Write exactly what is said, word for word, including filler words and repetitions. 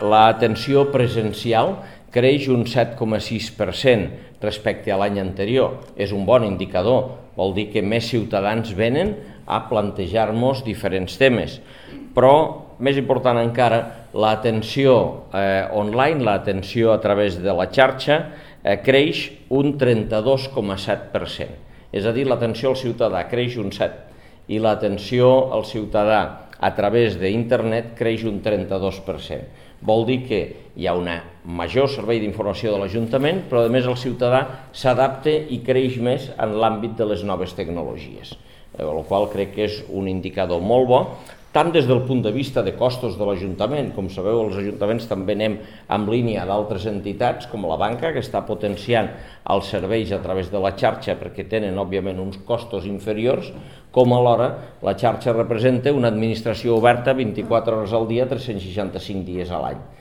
L'atenció presencial creix un set coma sis per cent respecte a l'any anterior. És un bon indicador, vol dir que més ciutadans venen a plantejar-nos diferents temes. Però, més important encara, l'atenció eh, online, l'atenció a través de la xarxa, eh, creix un trenta-dos coma set per cent. És a dir, l'atenció al ciutadà creix un set per cent i l'atenció al ciutadà a través d'internet creix un trenta-dos per cent. Vol dir que hi ha un major servei d'informació de l'Ajuntament, però a més el ciutadà s'adapta i creix més en l'àmbit de les noves tecnologies, el qual crec que és un indicador molt bo, tant des del punt de vista de costos de l'Ajuntament. Com sabeu, els ajuntaments també anem en línia d'altres entitats, com la banca, que està potenciant els serveis a través de la xarxa perquè tenen, òbviament, uns costos inferiors, com alhora la xarxa representa una administració oberta vint-i-quatre hores al dia, tres-cents seixanta-cinc dies a l'any.